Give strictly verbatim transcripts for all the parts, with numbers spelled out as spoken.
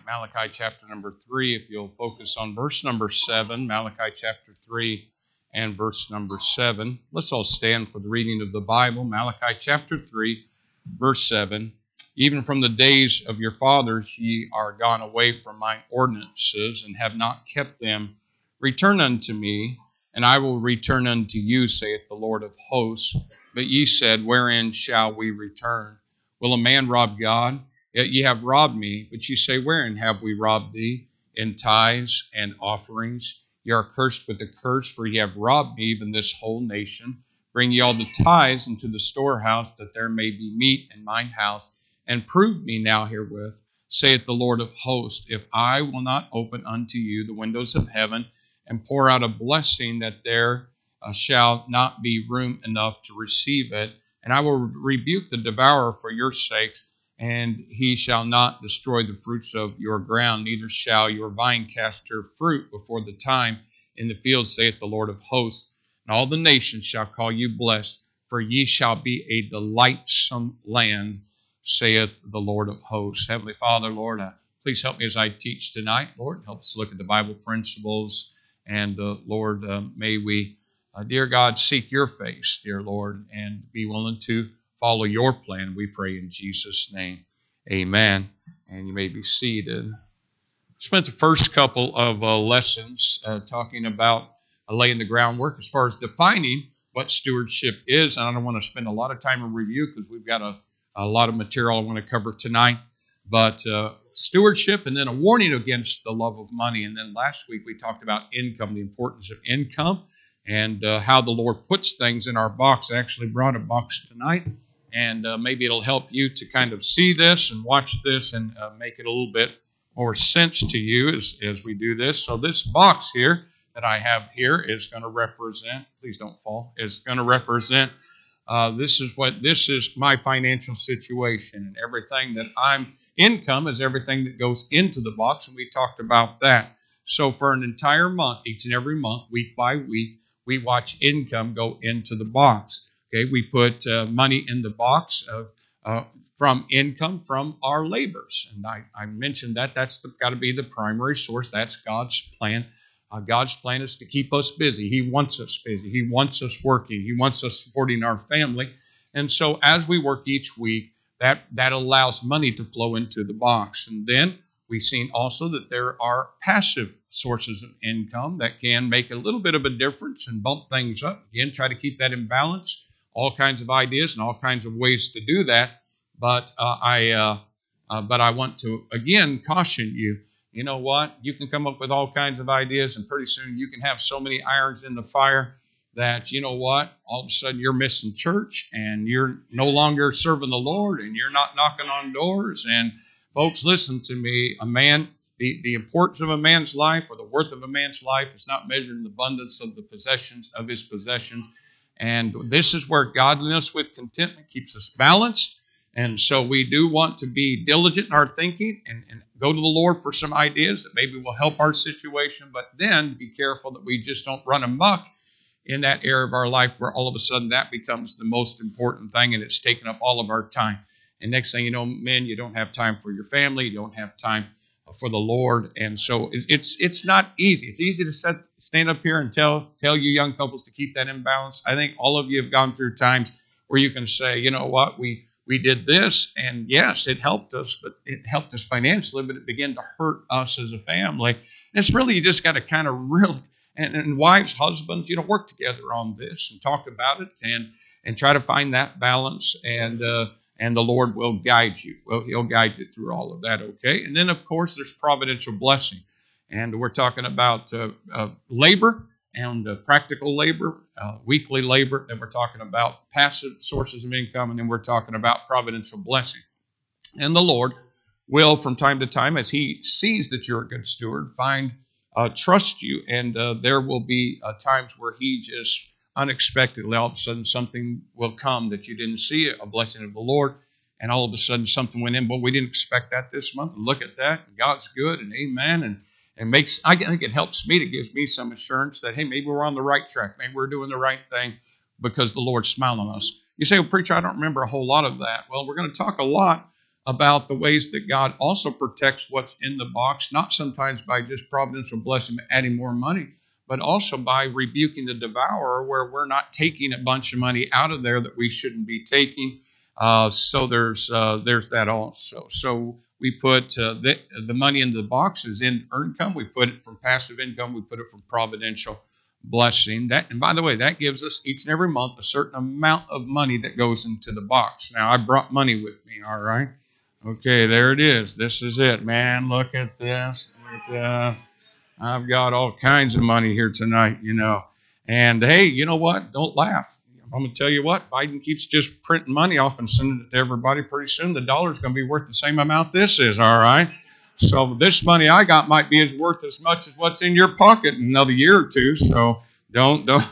Malachi chapter number three. If you'll focus on verse number seven, Malachi chapter three and verse number seven. Let's all stand for the reading of the Bible. Malachi chapter three, verse seven. Even from the days of your fathers ye are gone away from my ordinances, and have not kept them. Return unto me, and I will return unto you, saith the Lord of hosts. But ye said, wherein shall we return? Will a man rob God? Yet ye have robbed me. But ye say, wherein have we robbed thee? In tithes and offerings. Ye are cursed with a curse, for ye have robbed me, even this whole nation. Bring ye all the tithes into the storehouse, that there may be meat in mine house. And prove me now herewith, saith the Lord of hosts, if I will not open unto you the windows of heaven, and pour out a blessing, that there uh, shall not be room enough to receive it. And I will rebuke the devourer for your sakes, and he shall not destroy the fruits of your ground, neither shall your vine cast her fruit before the time in the field, saith the Lord of hosts. And all the nations shall call you blessed, for ye shall be a delightsome land, saith the Lord of hosts. Heavenly Father, Lord, uh, please help me as I teach tonight. Lord, help us look at the Bible principles. And uh, Lord, uh, may we, uh, dear God, seek your face, dear Lord, and be willing to follow your plan. We pray in Jesus' name. Amen. And you may be seated. Spent the first couple of uh, lessons uh, talking about uh, laying the groundwork as far as defining what stewardship is. And I don't want to spend a lot of time in review because we've got a A lot of material I want to cover tonight, but uh, stewardship, and then a warning against the love of money. And then last week we talked about income, the importance of income, and uh, how the Lord puts things in our box. I actually brought a box tonight, and uh, maybe it'll help you to kind of see this and watch this and uh, make it a little bit more sense to you as, as we do this. So this box here that I have here is going to represent, please don't fall, is going to represent Uh, this is what this is my financial situation, and everything that I'm income is everything that goes into the box, and we talked about that. So for an entire month, each and every month, week by week, we watch income go into the box. Okay, we put uh, money in the box uh, uh, from income from our labors, and I, I mentioned that that's got to be the primary source. That's God's plan. Uh, God's plan is to keep us busy. He wants us busy. He wants us working. He wants us supporting our family. And so as we work each week, that, that allows money to flow into the box. And then we've seen also that there are passive sources of income that can make a little bit of a difference and bump things up. Again, try to keep that in balance. All kinds of ideas and all kinds of ways to do that. But uh, I, uh, uh, but I want to, again, caution you. You know what? You can come up with all kinds of ideas, and pretty soon you can have so many irons in the fire that, you know what, all of a sudden you're missing church, and you're no longer serving the Lord, and you're not knocking on doors. And folks, listen to me. A man, the, the importance of a man's life, or the worth of a man's life, is not measured in the abundance of the possessions of his possessions. And this is where godliness with contentment keeps us balanced. And so we do want to be diligent in our thinking and, and go to the Lord for some ideas that maybe will help our situation, but then be careful that we just don't run amok in that area of our life where all of a sudden that becomes the most important thing, and it's taken up all of our time. And next thing you know, men, you don't have time for your family, you don't have time for the Lord. And so it's it's not easy. It's easy to set, stand up here and tell, tell you young couples to keep that in balance. I think all of you have gone through times where you can say, you know what, we We did this, and yes, it helped us, but it helped us financially, but it began to hurt us as a family. And it's really, you just got to kind of really, and, and wives, husbands, you know, work together on this and talk about it and and try to find that balance, and uh, and the Lord will guide you. Well, He'll guide you through all of that, okay? And then, of course, there's providential blessing. And we're talking about uh, uh, labor and uh, practical labor, uh, weekly labor. Then we're talking about passive sources of income, and then we're talking about providential blessing. And the Lord will, from time to time, as He sees that you're a good steward, find, uh, trust you, and uh, there will be uh, times where He just unexpectedly, all of a sudden, something will come that you didn't see, a blessing of the Lord, and all of a sudden something went in. Well, we didn't expect that this month. Look at that. God's good, and amen. And And makes, I think it helps me, to give me some assurance that, hey, maybe we're on the right track. Maybe we're doing the right thing because the Lord's smiling on us. You say, well, preacher, I don't remember a whole lot of that. Well, we're going to talk a lot about the ways that God also protects what's in the box, not sometimes by just providential blessing, adding more money, but also by rebuking the devourer, where we're not taking a bunch of money out of there that we shouldn't be taking. Uh, so there's uh, there's that also. So we put uh, the, the money in the boxes in earned income. We put it from passive income. We put it from providential blessing. That, and by the way, that gives us each and every month a certain amount of money that goes into the box. Now, I brought money with me, all right? Okay, there it is. This is it, man. Look at this. Look at, uh, I've got all kinds of money here tonight, you know. And hey, you know what? Don't laugh. I'm going to tell you what, Biden keeps just printing money off and sending it to everybody. Pretty soon the dollar's going to be worth the same amount this is, all right? So this money I got might be as worth as much as what's in your pocket in another year or two. So don't, don't.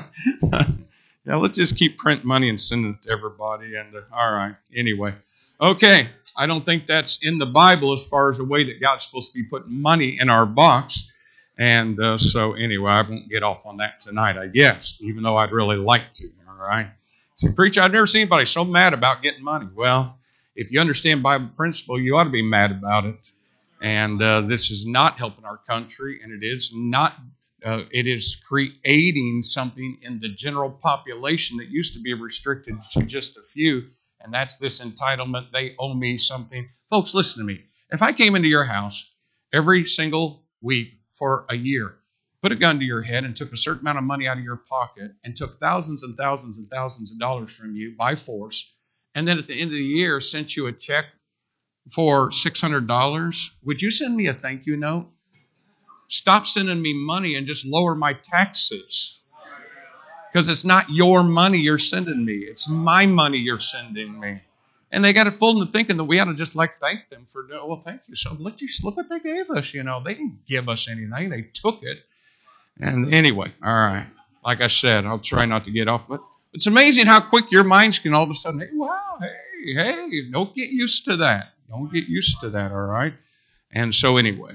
Yeah, let's just keep printing money and sending it to everybody. And uh, all right, anyway. Okay, I don't think that's in the Bible as far as the way that God's supposed to be putting money in our box. And uh, so anyway, I won't get off on that tonight, I guess, even though I'd really like to. All right. So, preacher, I've never seen anybody so mad about getting money. Well, if you understand Bible principle, you ought to be mad about it. And uh, this is not helping our country, and it is not. Uh, it is creating something in the general population that used to be restricted to just a few, and that's this entitlement. They owe me something. Folks, listen to me. If I came into your house every single week for a year, put a gun to your head and took a certain amount of money out of your pocket and took thousands and thousands and thousands of dollars from you by force, and then at the end of the year sent you a check for six hundred dollars, would you send me a thank you note? Stop sending me money and just lower my taxes. Because it's not your money you're sending me. It's my money you're sending me. And they got it fooled into thinking that we ought to just like thank them for, well, thank you. So look, look what they gave us. You know, they didn't give us anything. They took it. And anyway, all right. Like I said, I'll try not to get off. But it's amazing how quick your minds can all of a sudden, hey, wow, hey, hey, don't get used to that. Don't get used to that, all right? And so anyway.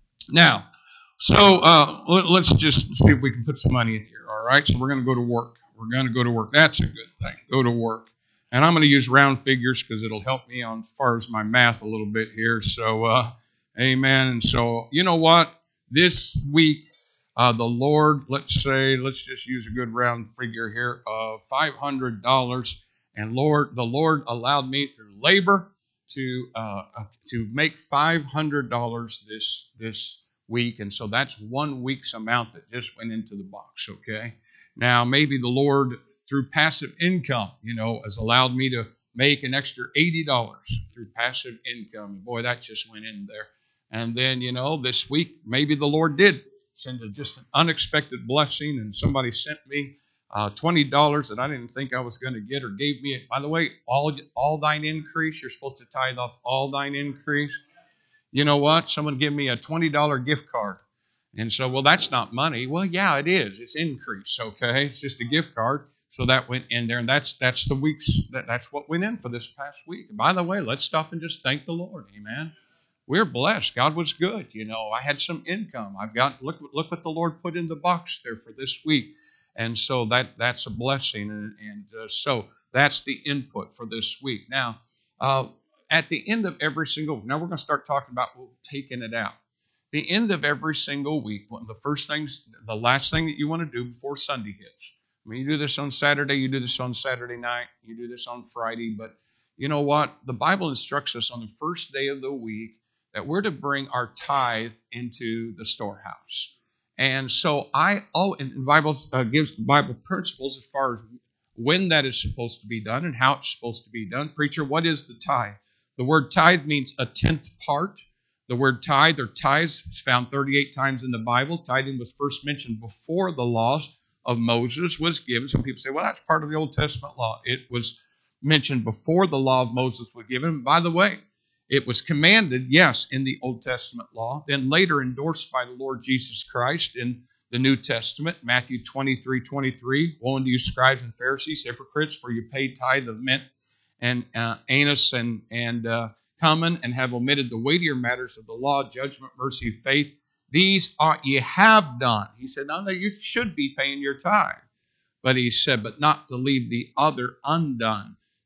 Now, so uh, let's just see if we can put some money in here, all right? So we're going to go to work. We're going to go to work. That's a good thing. Go to work. And I'm going to use round figures because it'll help me on as far as my math a little bit here. So, uh, amen. And so, you know what? This week, uh, the Lord, let's say, let's just use a good round figure here of five hundred dollars. And Lord, the Lord allowed me through labor to uh, to make five hundred dollars this this week. And so that's one week's amount that just went into the box, okay? Now, maybe the Lord, through passive income, you know, has allowed me to make an extra eighty dollars through passive income. Boy, that just went in there. And then, you know, this week, maybe the Lord did send a, just an unexpected blessing, and somebody sent me uh, twenty dollars that I didn't think I was going to get, or gave me it. By the way, all, all thine increase, you're supposed to tithe off all thine increase. You know what? Someone gave me a twenty dollars gift card. And so, well, that's not money. Well, yeah, it is. It's increase, okay? It's just a gift card. So that went in there, and that's that's the week's, that, that's what went in for this past week. And by the way, let's stop and just thank the Lord, amen? We're blessed. God was good, you know. I had some income. I've got, look, look what the Lord put in the box there for this week. And so that that's a blessing, and, and uh, so that's the input for this week. Now, uh, at the end of every single, now we're going to start talking about well, taking it out. The end of every single week, one of the first things, the last thing that you want to do before Sunday hits. I mean, you do this on Saturday, you do this on Saturday night, you do this on Friday, but you know what? The Bible instructs us on the first day of the week that we're to bring our tithe into the storehouse. And so I, oh, and the Bible uh, gives the Bible principles as far as when that is supposed to be done and how it's supposed to be done. Preacher, what is the tithe? The word tithe means a tenth part. The word tithe or tithes is found thirty-eight times in the Bible. Tithing was first mentioned before the laws of Moses was given. Some people say, well, that's part of the Old Testament law. It was mentioned before the law of Moses was given. By the way, it was commanded, yes, in the Old Testament law, then later endorsed by the Lord Jesus Christ in the New Testament. Matthew twenty-three twenty-three, woe unto you, scribes and Pharisees, hypocrites, for you pay tithe of mint and uh, anise and, and uh, cumin, and have omitted the weightier matters of the law, judgment, mercy, faith. These ought ye have done. He said, no, no, you should be paying your tithe. But he said, but not to leave the other undone.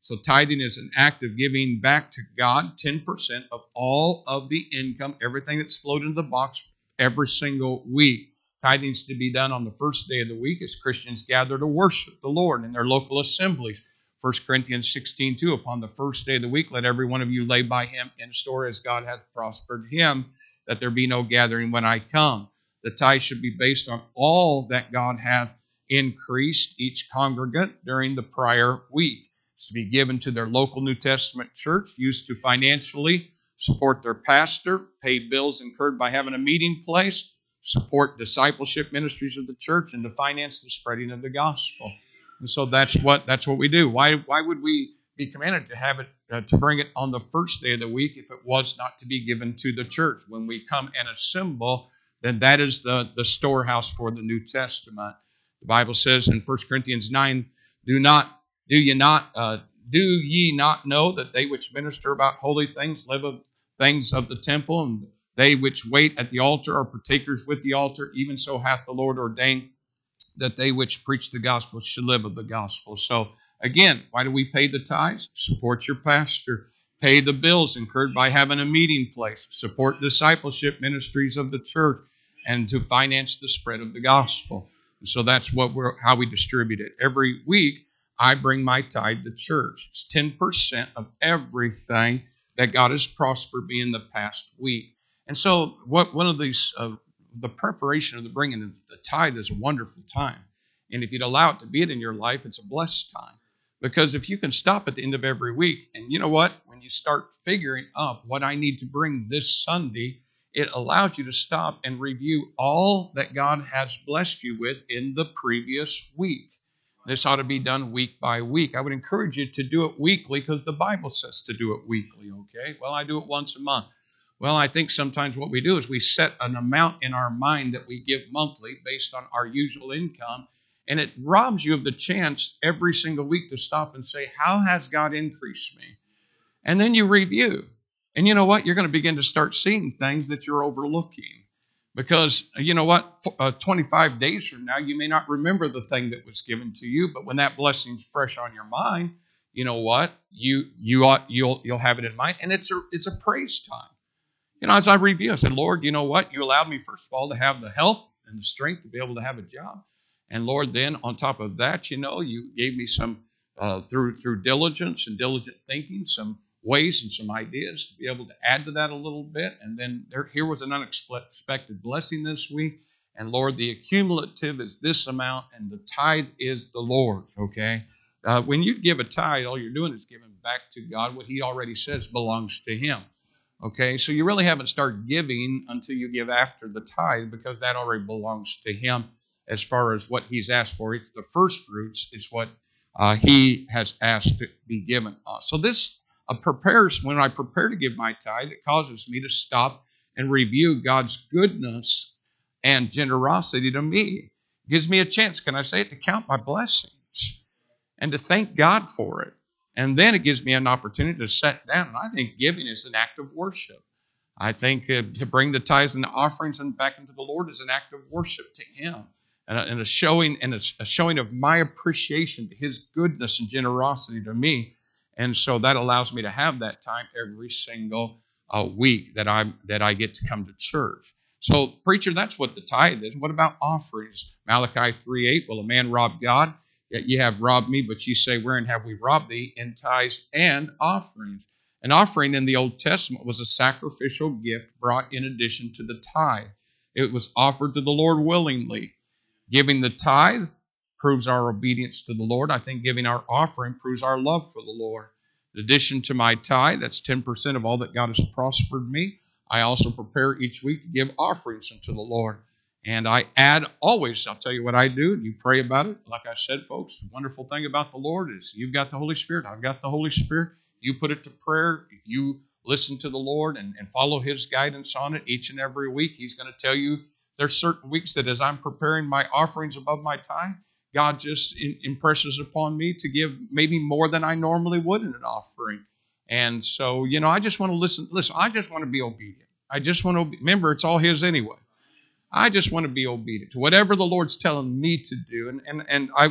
So tithing is an act of giving back to God ten percent of all of the income, everything that's flowed into the box every single week. Tithing is to be done on the first day of the week as Christians gather to worship the Lord in their local assemblies. First Corinthians sixteen two, upon the first day of the week, let every one of you lay by him in store as God hath prospered him, that there be no gathering when I come. The tithe should be based on all that God hath increased each congregant during the prior week. It's to be given to their local New Testament church, used to financially support their pastor, pay bills incurred by having a meeting place, support discipleship ministries of the church, and to finance the spreading of the gospel. And so that's what that's what we do. Why why would we be commanded to have it uh, to bring it on the first day of the week if it was not to be given to the church? When we come and assemble, then that is the, the storehouse for the New Testament. The Bible says in First Corinthians nine, do not do ye not uh, do ye not know that they which minister about holy things live of things of the temple, and they which wait at the altar are partakers with the altar? Even so hath the Lord ordained that they which preach the gospel should live of the gospel. So again, why do we pay the tithes? Support your pastor. Pay the bills incurred by having a meeting place. Support discipleship ministries of the church, and to finance the spread of the gospel. And so that's what we're how we distribute it. Every week, I bring my tithe to church. It's ten percent of everything that God has prospered me in the past week. And so what one of these, uh, the preparation of the bringing of the tithe is a wonderful time. And if you'd allow it to be it in your life, it's a blessed time. Because if you can stop at the end of every week, and you know what? When you start figuring up what I need to bring this Sunday, it allows you to stop and review all that God has blessed you with in the previous week. This ought to be done week by week. I would encourage you to do it weekly because the Bible says to do it weekly, okay? Well, I do it once a month. Well, I think sometimes what we do is we set an amount in our mind that we give monthly based on our usual income, and it robs you of the chance every single week to stop and say, how has God increased me? And then you review. And you know what? You're going to begin to start seeing things that you're overlooking. Because, you know what, uh, twenty-five days from now, you may not remember the thing that was given to you, but when that blessing's fresh on your mind, you know what, you you ought you'll you'll have it in mind, and it's a it's a praise time. You know, as I review, I said, Lord, you know what, you allowed me first of all to have the health and the strength to be able to have a job, and Lord, then on top of that, you know, you gave me some uh, through through diligence and diligent thinking, some ways and some ideas to be able to add to that a little bit. And then there, here was an unexpected blessing this week. And Lord, the accumulative is this amount, and the tithe is the Lord's, okay? Uh, when you give a tithe, all you're doing is giving back to God what he already says belongs to him, okay? So you really haven't started giving until you give after the tithe, because that already belongs to him as far as what he's asked for. It's the first fruits is what uh, he has asked to be given us. So this Uh, prepares, when I prepare to give my tithe, it causes me to stop and review God's goodness and generosity to me. It gives me a chance, can I say it, to count my blessings and to thank God for it. And then it gives me an opportunity to sit down. And I think giving is an act of worship. I think uh, to bring the tithes and the offerings and back into the Lord is an act of worship to him, and a, and a showing and a, a showing of my appreciation to his goodness and generosity to me. And so that allows me to have that time every single uh, week that I that I get to come to church. So, preacher, that's what the tithe is. What about offerings? Malachi three eight, will a man rob God? Yet ye have robbed me, but ye say, wherein have we robbed thee? In tithes and offerings. An offering in the Old Testament was a sacrificial gift brought in addition to the tithe. It was offered to the Lord willingly. Giving the tithe proves our obedience to the Lord. I think giving our offering proves our love for the Lord. In addition to my tithe, that's ten percent of all that God has prospered me, I also prepare each week to give offerings unto the Lord. And I add always, I'll tell you what I do, and you pray about it. Like I said, folks, the wonderful thing about the Lord is you've got the Holy Spirit, I've got the Holy Spirit. You put it to prayer. If you listen to the Lord and, and follow his guidance on it each and every week, he's going to tell you there's certain weeks that as I'm preparing my offerings above my tithe, God just in, impresses upon me to give maybe more than I normally would in an offering. And so, you know, I just want to listen. Listen, I just want to be obedient. I just want to, remember, it's all his anyway. I just want to be obedient to whatever the Lord's telling me to do. And, and, and I would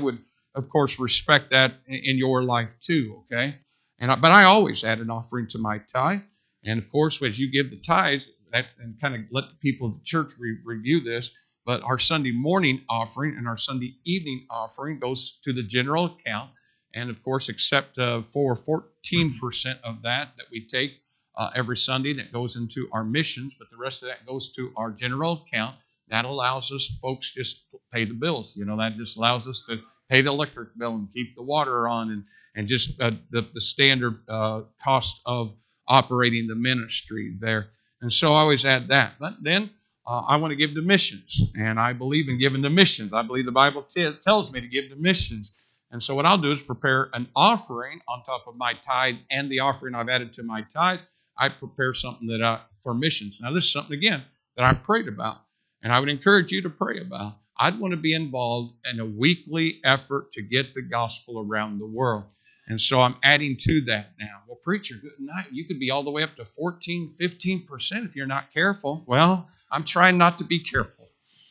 of course, respect that in, in your life too, okay? And I, But I always add an offering to my tithe. And of course, as you give the tithes, that, and kind of let the people of the church re- review this, but our Sunday morning offering and our Sunday evening offering goes to the general account. And of course, except uh, for fourteen percent of that that we take uh, every Sunday that goes into our missions, but the rest of that goes to our general account. That allows us, folks, just pay the bills. You know, that just allows us to pay the electric bill and keep the water on, and, and just uh, the, the standard uh, cost of operating the ministry there. And so I always add that. But then uh, I want to give to missions, and I believe in giving to missions. I believe the Bible t- tells me to give to missions. And so what I'll do is prepare an offering on top of my tithe and the offering I've added to my tithe. I prepare something that I, for missions. Now, this is something, again, that I prayed about, and I would encourage you to pray about. I'd want to be involved in a weekly effort to get the gospel around the world. And so I'm adding to that now. Well, preacher, good night. You could be all the way up to fourteen, fifteen percent if you're not careful. Well, I'm trying not to be careful.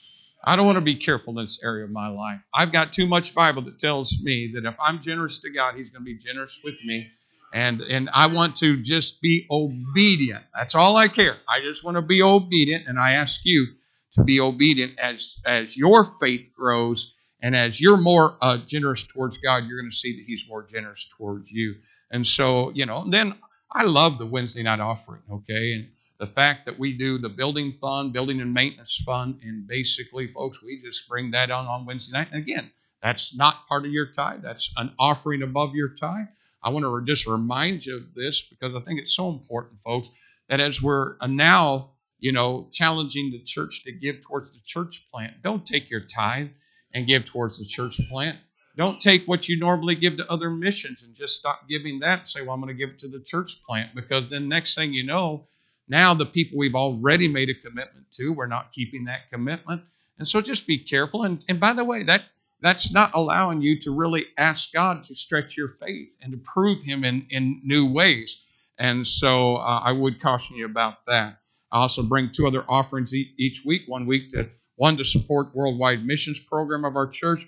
I don't want to be careful in this area of my life. I've got too much Bible that tells me that if I'm generous to God, He's going to be generous with me. And, and I want to just be obedient. That's all I care. I just want to be obedient. And I ask you to be obedient as, as your faith grows. And as you're more uh, generous towards God, you're going to see that He's more generous towards you. And so, you know, then I love the Wednesday night offering, okay? And the fact that we do the building fund, building and maintenance fund, and basically, folks, we just bring that on on Wednesday night. And again, that's not part of your tithe. That's an offering above your tithe. I want to just remind you of this because I think it's so important, folks, that as we're now, you know, challenging the church to give towards the church plant, don't take your tithe and give towards the church plant. Don't take what you normally give to other missions and just stop giving that and say, well, I'm going to give it to the church plant, because then next thing you know, now the people we've already made a commitment to, we're not keeping that commitment. And so just be careful. And, and by the way, that that's not allowing you to really ask God to stretch your faith and to prove Him in, in new ways. And so uh, I would caution you about that. I also bring two other offerings e- each week. One week to one to support worldwide missions program of our church.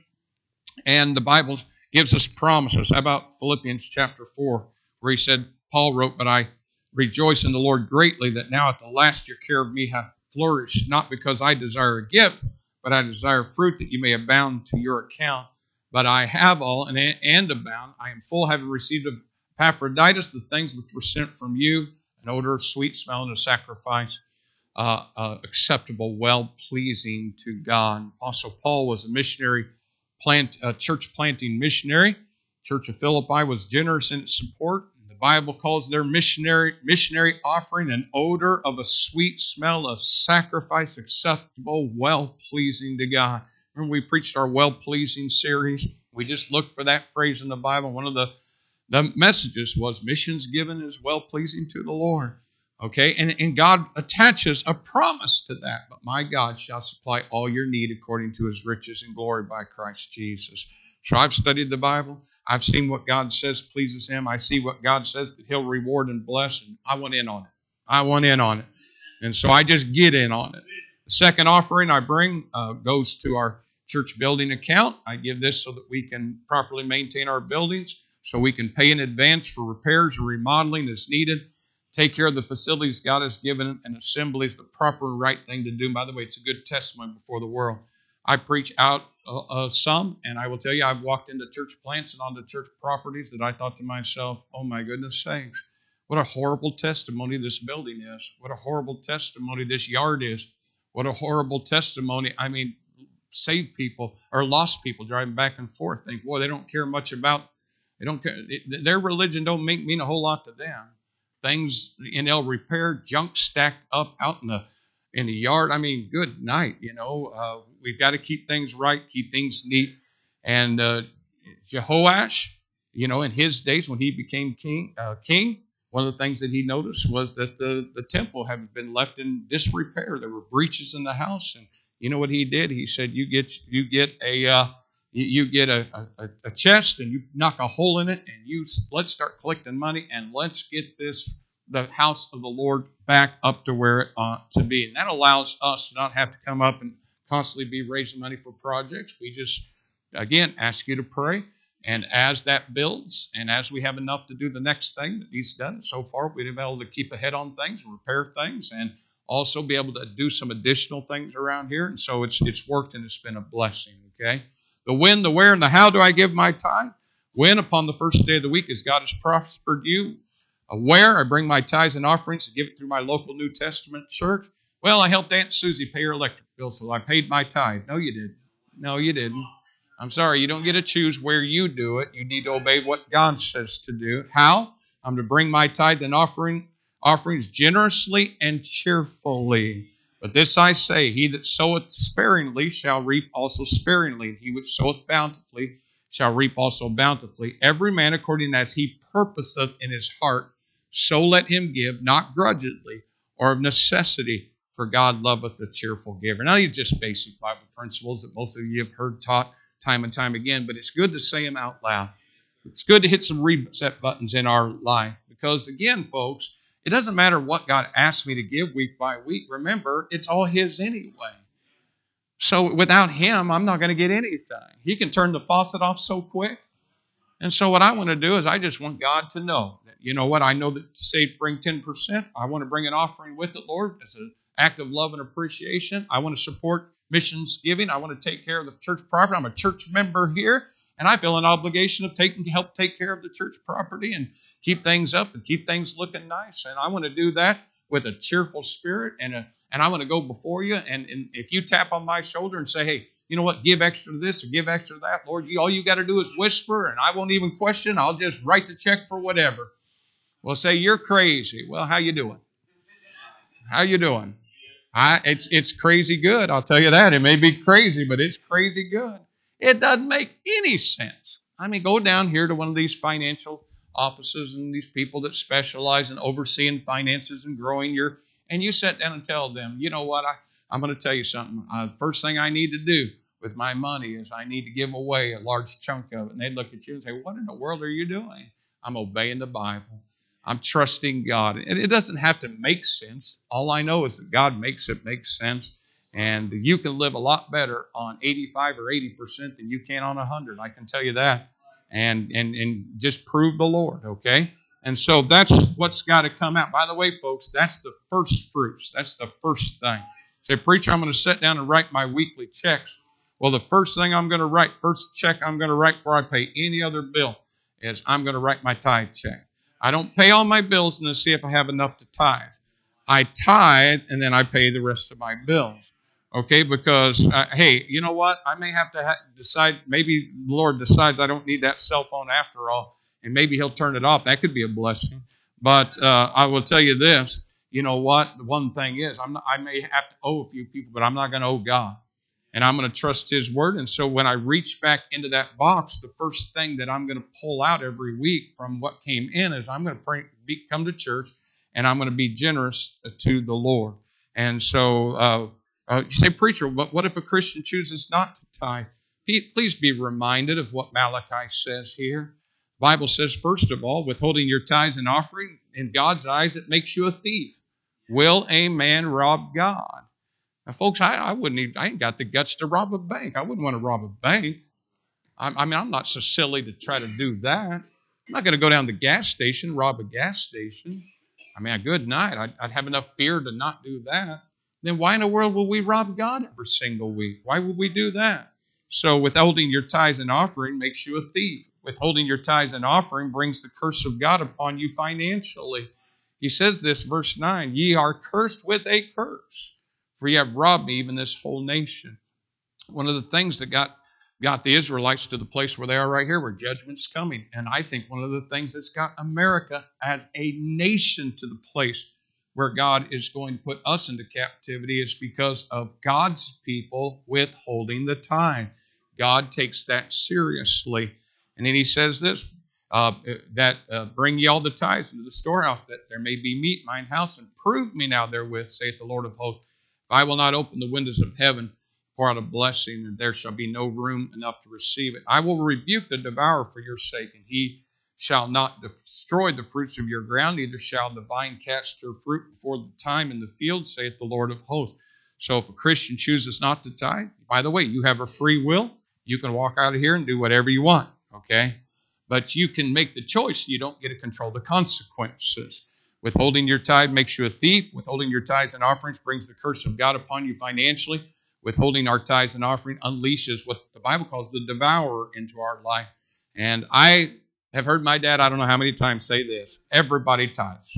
And the Bible gives us promises. How about Philippians chapter four, where he said, Paul wrote, but I rejoice in the Lord greatly that now at the last your care of me hath flourished, not because I desire a gift, but I desire fruit that you may abound to your account. But I have all and, and abound. I am full, having received of Epaphroditus the things which were sent from you, an odor of sweet smell and a sacrifice uh, uh, acceptable, well-pleasing to God. Apostle Paul was a missionary, plant, a church planting missionary. Church of Philippi was generous in its support. The Bible calls their missionary missionary offering an odor of a sweet smell, a sacrifice acceptable, well-pleasing to God. Remember, we preached our well-pleasing series. We just looked for that phrase in the Bible. One of the, the messages was missions given is well-pleasing to the Lord. Okay, and, and God attaches a promise to that. But my God shall supply all your need according to His riches and glory by Christ Jesus. So I've studied the Bible. I've seen what God says pleases Him. I see what God says that He'll reward and bless, and I want in on it. I want in on it. And so I just get in on it. The second offering I bring uh, goes to our church building account. I give this so that we can properly maintain our buildings, so we can pay in advance for repairs or remodeling as needed. Take care of the facilities God has given, and assembly is the proper and right thing to do. By the way, it's a good testimony before the world. I preach out uh, uh, some, and I will tell you, I've walked into church plants and onto church properties that I thought to myself, oh my goodness sakes, what a horrible testimony this building is. What a horrible testimony this yard is. What a horrible testimony. I mean, saved people or lost people driving back and forth think, boy, they don't care much about, they don't care. It, their religion don't mean, mean a whole lot to them. Things in ill repair, junk stacked up out in the in the yard. I mean, good night. You know, uh, we've got to keep things right, keep things neat. And uh, Jehoash, you know, in his days when he became king, uh, king, one of the things that he noticed was that the, the temple had been left in disrepair. There were breaches in the house, and you know what he did? He said, "You get you get a uh, you, you get a, a, a chest, and you knock a hole in it, and you let's start collecting money, and let's get this the house of the Lord back up to where it ought to be." And that allows us to not have to come up and constantly be raising money for projects. We just again, ask you to pray. And as that builds, and as we have enough to do the next thing that he's done so far, we've been able to keep ahead on things, repair things, and also be able to do some additional things around here. And so it's it's worked, and it's been a blessing, okay? The when, the where, and the how do I give my tithe? When, upon the first day of the week, as God has prospered you. Uh, where, I bring my tithes and offerings to give it through my local New Testament church. Well, I helped Aunt Susie pay her electric bill, so I paid my tithe. No, you didn't. No, you didn't. I'm sorry, you don't get to choose where you do it. You need to obey what God says to do. How? I'm to bring my tithe and offering offerings generously and cheerfully. But this I say, he that soweth sparingly shall reap also sparingly, and he which soweth bountifully shall reap also bountifully. Every man according as he purposeth in his heart, so let him give, not grudgingly or of necessity, for God loveth the cheerful giver. Now, these are just basic Bible principles that most of you have heard taught time and time again, but it's good to say them out loud. It's good to hit some reset buttons in our life because, again, folks, it doesn't matter what God asks me to give week by week. Remember, it's all his anyway. So without him, I'm not going to get anything. He can turn the faucet off so quick. And so what I want to do is I just want God to know that, you know what, I know that to say bring ten percent. I want to bring an offering with it, Lord, as an act of love and appreciation. I want to support missions giving. I want to take care of the church property. I'm a church member here, and I feel an obligation of taking help take care of the church property and keep things up and keep things looking nice. And I want to do that with a cheerful spirit, and a, and I want to go before you. And, and if you tap on my shoulder and say, hey, you know what, give extra to this or give extra to that, Lord, you, all you got to do is whisper, and I won't even question. I'll just write the check for whatever. Well, say, you're crazy. Well, how you doing? How you doing? I, it's it's crazy good, I'll tell you that. It may be crazy, but it's crazy good. It doesn't make any sense. I mean, go down here to one of these financial offices and these people that specialize in overseeing finances and growing your, and you sit down and tell them, you know what, I, I'm going to tell you something. Uh, the first thing I need to do with my money is I need to give away a large chunk of it. And they'd look at you and say, what in the world are you doing? I'm obeying the Bible. I'm trusting God. And it doesn't have to make sense. All I know is that God makes it make sense. And you can live a lot better on eighty-five or eighty percent than you can on one hundred. I can tell you that. And, and, and just prove the Lord, okay? And so that's what's got to come out. By the way, folks, that's the first fruits. That's the first thing. Say, preacher, I'm going to sit down and write my weekly checks. Well, the first thing I'm going to write, first check I'm going to write before I pay any other bill is I'm going to write my tithe check. I don't pay all my bills and then see if I have enough to tithe. I tithe and then I pay the rest of my bills. Okay, because, uh, hey, you know what? I may have to ha- decide, maybe the Lord decides I don't need that cell phone after all, and maybe he'll turn it off. That could be a blessing. But uh, I will tell you this, you know what? The one thing is, I'm not, I may have to owe a few people, but I'm not going to owe God. And I'm going to trust his word. And so when I reach back into that box, the first thing that I'm going to pull out every week from what came in is I'm going to pray, be, come to church, and I'm going to be generous to the Lord. And so uh, uh, you say, preacher, but what if a Christian chooses not to tithe? Please be reminded of what Malachi says here. The Bible says, first of all, withholding your tithes and offering, in God's eyes, it makes you a thief. Will a man rob God? Now, folks, I, I wouldn't even, I ain't got the guts to rob a bank. I wouldn't want to rob a bank. I, I mean, I'm not so silly to try to do that. I'm not going to go down to the gas station, rob a gas station. I mean, a good night. I'd, I'd have enough fear to not do that. Then why in the world will we rob God every single week? Why would we do that? So withholding your tithes and offering makes you a thief. Withholding your tithes and offering brings the curse of God upon you financially. He says this, verse nine, ye are cursed with a curse, for ye have robbed me, even this whole nation. One of the things that got, got the Israelites to the place where they are right here, where judgment's coming. And I think one of the things that's got America as a nation to the place where God is going to put us into captivity is because of God's people withholding the tithe. God takes that seriously. And then he says this, uh, that uh, bring ye all the tithes into the storehouse, that there may be meat in mine house, and prove me now therewith, saith the Lord of hosts. If I will not open the windows of heaven, pour out a blessing, and there shall be no room enough to receive it. I will rebuke the devourer for your sake, and he shall not destroy the fruits of your ground, neither shall the vine cast her fruit before the time in the field, saith the Lord of hosts. So if a Christian chooses not to tithe, by the way, you have a free will, You can walk out of here and do whatever you want, okay? But you can make the choice. You don't get to control the consequences. Withholding your tithe makes you a thief. Withholding your tithes and offerings brings the curse of God upon you financially. Withholding our tithes and offering unleashes what the Bible calls the devourer into our life. And I have heard my dad, I don't know how many times, say this: everybody tithes.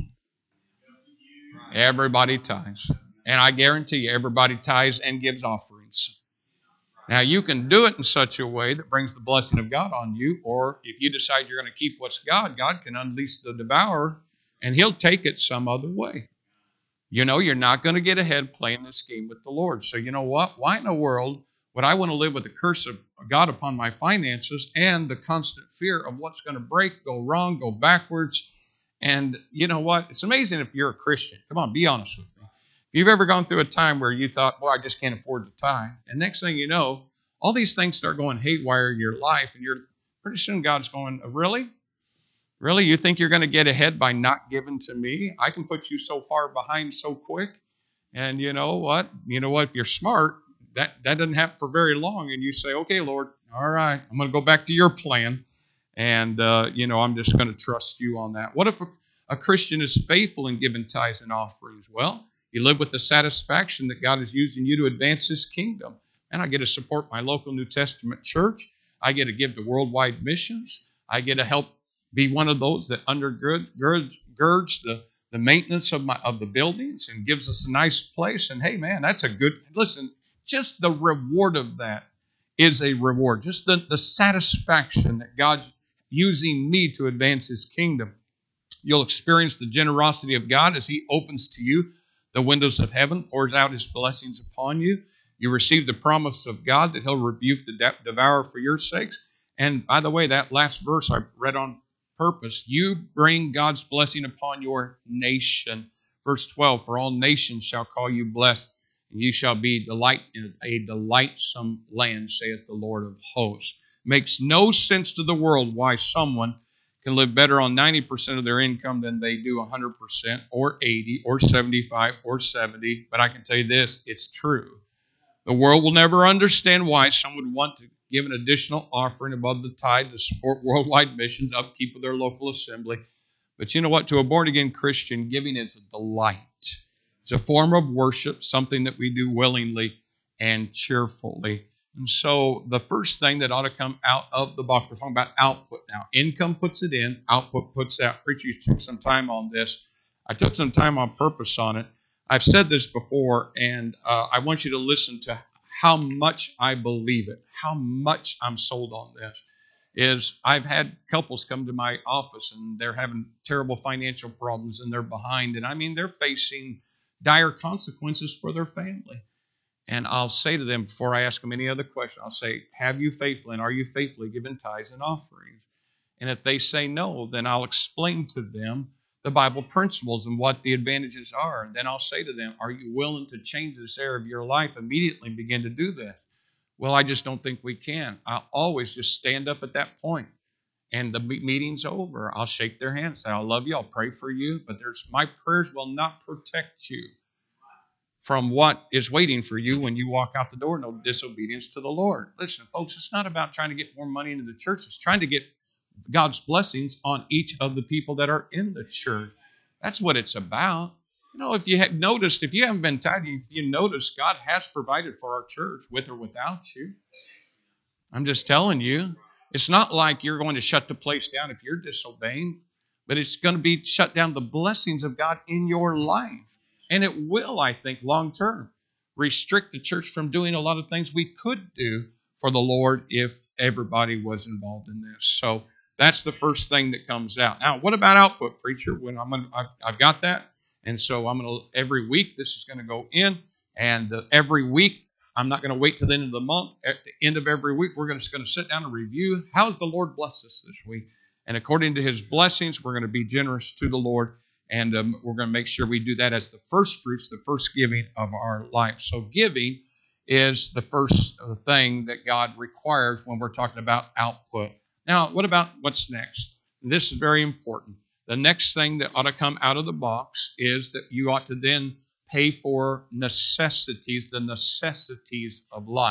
Everybody tithes. And I guarantee you, everybody tithes and gives offerings. Now, you can do it in such a way that brings the blessing of God on you, or if you decide you're going to keep what's God, God can unleash the devourer, and he'll take it some other way. You know, you're not going to get ahead playing this game with the Lord. So you know what? Why in the world would I want to live with the curse of God upon my finances and the constant fear of what's going to break, go wrong, go backwards? And you know what? It's amazing if you're a Christian. Come on, be honest with me. If you've ever gone through a time where you thought, well, I just can't afford to tithe, and next thing you know, all these things start going haywire in your life, and you're pretty soon God's going, really? Really? You think you're going to get ahead by not giving to me? I can put you so far behind so quick. And you know what? You know what? If you're smart, that, that doesn't happen for very long. And you say, okay, Lord, all right, I'm going to go back to your plan. And, uh, you know, I'm just going to trust you on that. What if a, a Christian is faithful in giving tithes and offerings? Well, you live with the satisfaction that God is using you to advance his kingdom. And I get to support my local New Testament church. I get to give to worldwide missions. I get to help be one of those that undergirds girds, girds the, the maintenance of my of the buildings and gives us a nice place. And hey, man, that's a good, listen, just the reward of that is a reward. Just the, the satisfaction that God's using me to advance his kingdom. You'll experience the generosity of God as he opens to you the windows of heaven, pours out his blessings upon you. You receive the promise of God that he'll rebuke the de- devourer for your sakes. And by the way, that last verse I read on purpose, you bring God's blessing upon your nation. Verse twelve, for all nations shall call you blessed, and you shall be delight in a delightsome land, saith the Lord of hosts. Makes no sense to the world why someone can live better on ninety percent of their income than they do one hundred percent or eighty or seventy-five or seventy. But I can tell you this, it's true. The world will never understand why someone would want to give an additional offering above the tithe to support worldwide missions, upkeep of their local assembly. But you know what? To a born-again Christian, giving is a delight. It's a form of worship, something that we do willingly and cheerfully. And so the first thing that ought to come out of the box, we're talking about output now. Income puts it in, output puts out. Preacher, you took some time on this. I took some time on purpose on it. I've said this before, and uh, I want you to listen to how much I believe it, how much I'm sold on this. Is I've had couples come to my office, and they're having terrible financial problems, and they're behind. And I mean, they're facing dire consequences for their family. And I'll say to them, before I ask them any other question, I'll say, have you faithfully, and are you faithfully giving tithes and offerings? And if they say no, then I'll explain to them the Bible principles and what the advantages are. And then I'll say to them, are you willing to change this area of your life immediately and begin to do that? Well, I just don't think we can. I'll always just stand up at that point, and the meeting's over. I'll shake their hand, say, I love you, I'll pray for you, but there's my prayers will not protect you from what is waiting for you when you walk out the door, no disobedience to the Lord. Listen, folks, it's not about trying to get more money into the church. It's trying to get God's blessings on each of the people that are in the church. That's what it's about. You know, if you have noticed, if you haven't been tithing, you notice God has provided for our church with or without you. I'm just telling you, it's not like you're going to shut the place down if you're disobeying, but it's going to be shut down the blessings of God in your life. And it will, I think, long term, restrict the church from doing a lot of things we could do for the Lord if everybody was involved in this. So that's the first thing that comes out. Now, what about output, preacher? When I'm gonna, I've, I've got that, and so I'm going to every week this is going to go in, and uh, every week I'm not going to wait till the end of the month. At the end of every week, we're just going to sit down and review how's the Lord blessed us this week, and according to His blessings, we're going to be generous to the Lord. And um, we're going to make sure we do that as the first fruits, the first giving of our life. So giving is the first thing that God requires when we're talking about output. Now, what about what's next? And this is very important. The next thing that ought to come out of the box is that you ought to then pay for necessities, the necessities of life.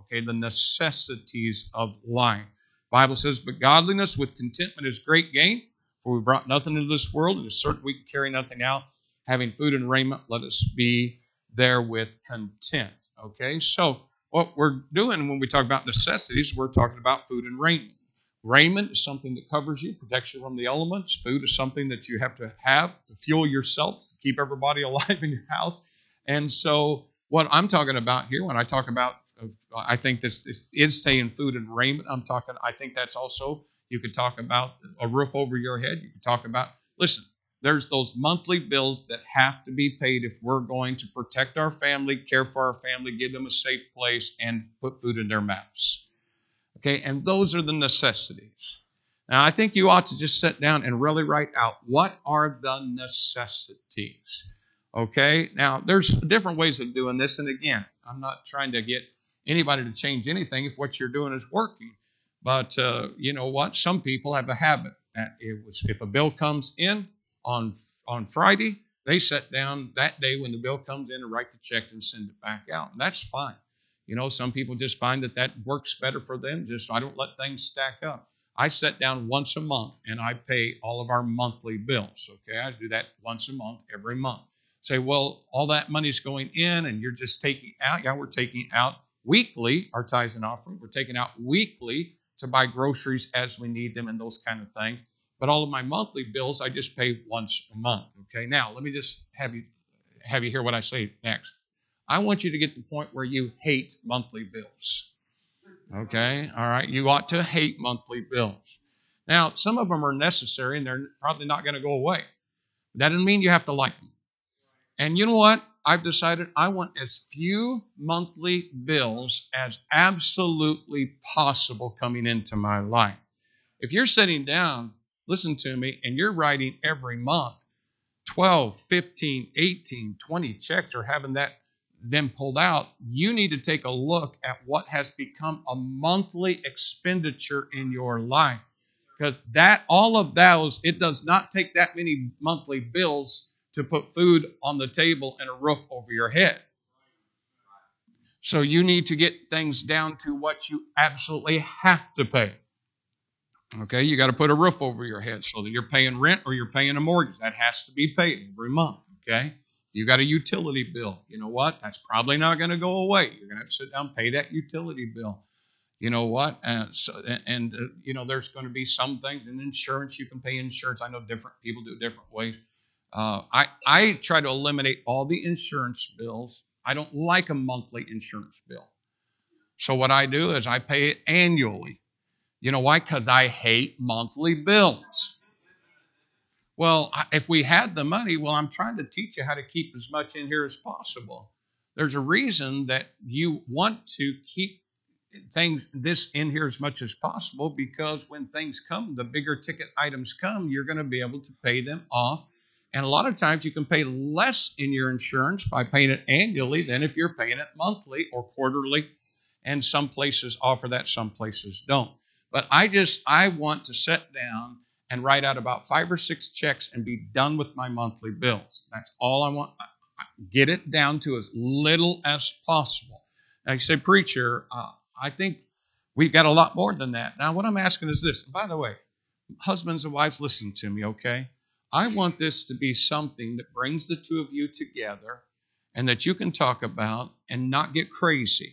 okay, the necessities of life. The Bible says, but godliness with contentment is great gain, for we brought nothing into this world, and it's certain we can carry nothing out. Having food and raiment, let us be therewith content. Okay, so what we're doing when we talk about necessities, we're talking about food and raiment. Raiment is something that covers you, protects you from the elements. Food is something that you have to have to fuel yourself, to keep everybody alive in your house. And so what I'm talking about here, when I talk about, I think this, this is saying food and raiment. I'm talking, I think that's also, you could talk about a roof over your head. You could talk about, listen, there's those monthly bills that have to be paid if we're going to protect our family, care for our family, give them a safe place, and put food in their mouths. Okay, and those are the necessities. Now, I think you ought to just sit down and really write out, what are the necessities? Okay, now there's different ways of doing this, and again, I'm not trying to get anybody to change anything if what you're doing is working. But uh, you know what? Some people have a habit that it was, if a bill comes in on, on Friday, they sit down that day when the bill comes in and write the check and send it back out, and that's fine. You know, some people just find that that works better for them. Just I don't let things stack up. I sit down once a month and I pay all of our monthly bills. Okay, I do that once a month, every month. Say, well, all that money's going in and you're just taking out. Yeah, we're taking out weekly, our tithes and offering. We're taking out weekly to buy groceries as we need them and those kind of things. But all of my monthly bills, I just pay once a month. Okay, now let me just have you have you hear what I say next. I want you to get to the point where you hate monthly bills. Okay? All right? You ought to hate monthly bills. Now, some of them are necessary and they're probably not going to go away. That doesn't mean you have to like them. And you know what? I've decided I want as few monthly bills as absolutely possible coming into my life. If you're sitting down, listen to me, and you're writing every month twelve, fifteen, eighteen, twenty checks or having that then pulled out, you need to take a look at what has become a monthly expenditure in your life. Because that, all of those, it does not take that many monthly bills to put food on the table and a roof over your head. So you need to get things down to what you absolutely have to pay. Okay, you got to put a roof over your head so that you're paying rent or you're paying a mortgage. That has to be paid every month. Okay. You got a utility bill. You know what? That's probably not going to go away. You're going to have to sit down and pay that utility bill. You know what? And, so, and uh, you know, there's going to be some things in insurance. You can pay insurance. I know different people do it different ways. Uh, I, I try to eliminate all the insurance bills. I don't like a monthly insurance bill. So what I do is I pay it annually. You know why? Because I hate monthly bills. Well, if we had the money, well, I'm trying to teach you how to keep as much in here as possible. There's a reason that you want to keep things this in here as much as possible, because when things come, the bigger ticket items come, you're going to be able to pay them off. And a lot of times you can pay less in your insurance by paying it annually than if you're paying it monthly or quarterly. And some places offer that, some places don't. But I just, I want to sit down and write out about five or six checks and be done with my monthly bills. That's all I want. Get it down to as little as possible. Now you say, preacher, uh, I think we've got a lot more than that. Now what I'm asking is this. And by the way, husbands and wives, listen to me, okay? I want this to be something that brings the two of you together and that you can talk about and not get crazy.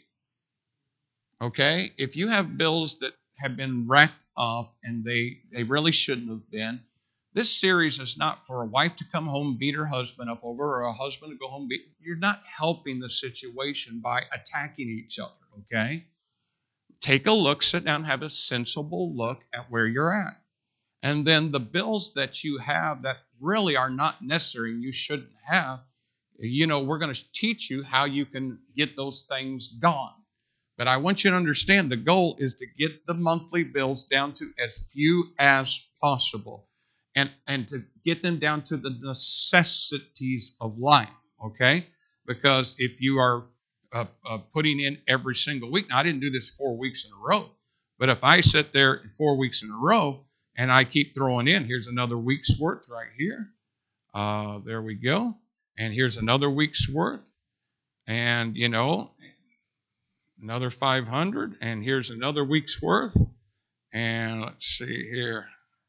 Okay? If you have bills that have been racked up and they, they really shouldn't have been, this series is not for a wife to come home and beat her husband up over, or a husband to go home and beat. You're not helping the situation by attacking each other, okay? Take a look, sit down, have a sensible look at where you're at. And then the bills that you have that really are not necessary and you shouldn't have, you know, we're going to teach you how you can get those things gone. But I want you to understand the goal is to get the monthly bills down to as few as possible and, and to get them down to the necessities of life, okay? Because if you are uh, uh, putting in every single week, now I didn't do this four weeks in a row, but if I sit there four weeks in a row and I keep throwing in, here's another week's worth right here. Uh, there we go. And here's another week's worth. And, you know... Another five hundred, and here's another week's worth. And let's see here.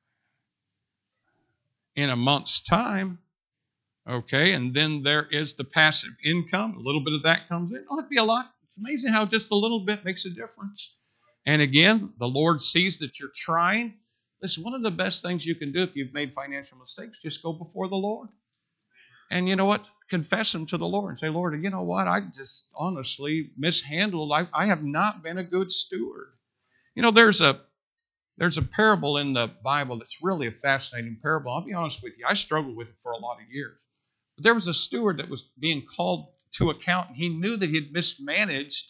In a month's time, okay, and then there is the passive income. A little bit of that comes in. Oh, it'd be a lot. It's amazing how just a little bit makes a difference. And again, the Lord sees that you're trying. Listen, one of the best things you can do if you've made financial mistakes, just go before the Lord. And you know what? Confess them to the Lord and say, Lord, you know what? I just honestly mishandled. I, I have not been a good steward. You know, there's a there's a parable in the Bible that's really a fascinating parable. I'll be honest with you. I struggled with it for a lot of years. But there was a steward that was being called to account, and he knew that he had mismanaged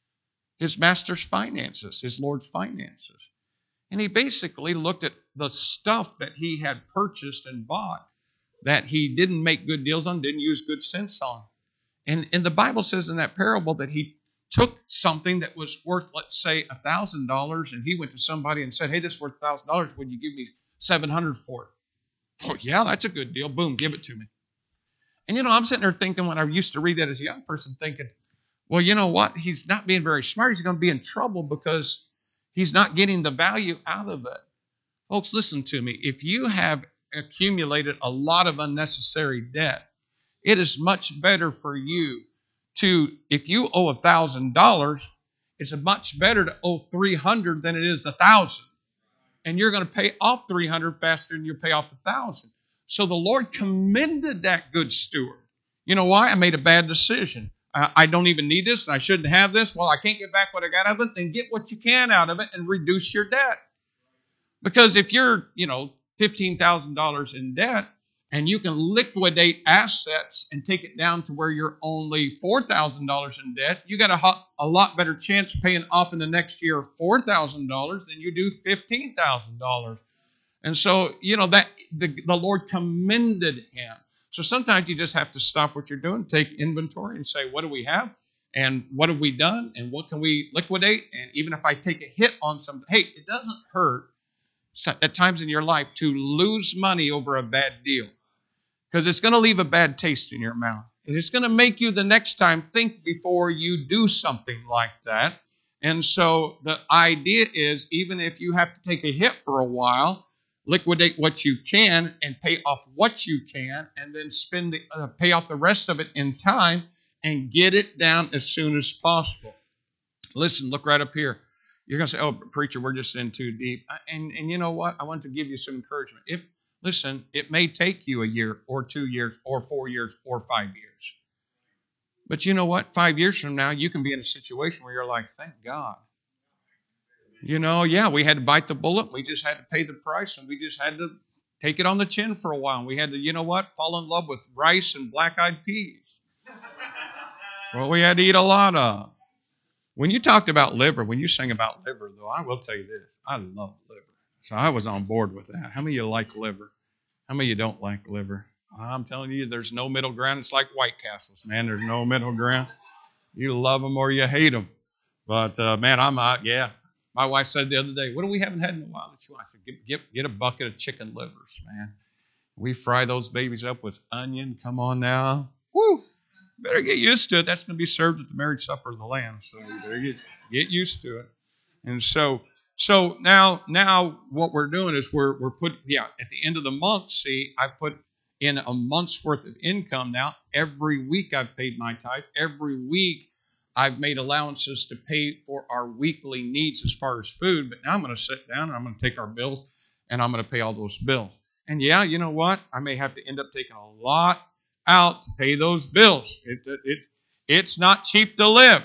his master's finances, his Lord's finances. And he basically looked at the stuff that he had purchased and bought that he didn't make good deals on, didn't use good sense on. And, and the Bible says in that parable that he took something that was worth, let's say, one thousand dollars, and he went to somebody and said, hey, this is worth one thousand dollars. Would you give me seven hundred dollars for it? Oh, yeah, that's a good deal. Boom, give it to me. And, you know, I'm sitting there thinking, when I used to read that as a young person, thinking, well, you know what? He's not being very smart. He's going to be in trouble because he's not getting the value out of it. Folks, listen to me. If you have accumulated a lot of unnecessary debt, it is much better for you to, if you owe one thousand dollars, it's much better to owe three hundred dollars than it is one thousand dollars. And you're going to pay off three hundred dollars faster than you pay off one thousand dollars. So the Lord commended that good steward. You know why? I made a bad decision. I, I don't even need this, and I shouldn't have this. Well, I can't get back what I got out of it. Then get what you can out of it and reduce your debt. Because if you're, you know, fifteen thousand dollars in debt, and you can liquidate assets and take it down to where you're only four thousand dollars in debt, you got a, a lot better chance paying off in the next year four thousand dollars than you do fifteen thousand dollars. And so, you know, that the, the Lord commended him. So sometimes you just have to stop what you're doing, take inventory and say, what do we have? And what have we done? And what can we liquidate? And even if I take a hit on something, hey, it doesn't hurt at times in your life to lose money over a bad deal, because it's going to leave a bad taste in your mouth. And it's going to make you the next time think before you do something like that. And so the idea is, even if you have to take a hit for a while, liquidate what you can and pay off what you can, and then spend the uh, pay off the rest of it in time and get it down as soon as possible. Listen, look right up here. You're going to say, oh, preacher, we're just in too deep. And, and you know what? I want to give you some encouragement. If Listen, it may take you a year or two years or four years or five years. But you know what? Five years from now, you can be in a situation where you're like, thank God. You know, yeah, we had to bite the bullet. We just had to pay the price, and we just had to take it on the chin for a while. And we had to, you know what, fall in love with rice and black-eyed peas. That's what we had to eat a lot of. When you talked about liver, when you sang about liver, though, I will tell you this. I love liver. So I was on board with that. How many of you like liver? How many of you don't like liver? I'm telling you, there's no middle ground. It's like White Castles, man. There's no middle ground. You love them or you hate them. But, uh, man, I'm out. Yeah. My wife said the other day, what do we haven't had in a while to chew? I said, get, get, get a bucket of chicken livers, man. We fry those babies up with onion. Come on now. Woo! Better get used to it. That's going to be served at the marriage supper of the Lamb. So you better get, get used to it. And so... So now, now what we're doing is we're we're put yeah at the end of the month. See, I put in a month's worth of income now. Every week I've paid my tithe. Every week I've made allowances to pay for our weekly needs as far as food. But now I'm going to sit down and I'm going to take our bills and I'm going to pay all those bills. And yeah, you know what? I may have to end up taking a lot out to pay those bills. It, it, it it's not cheap to live.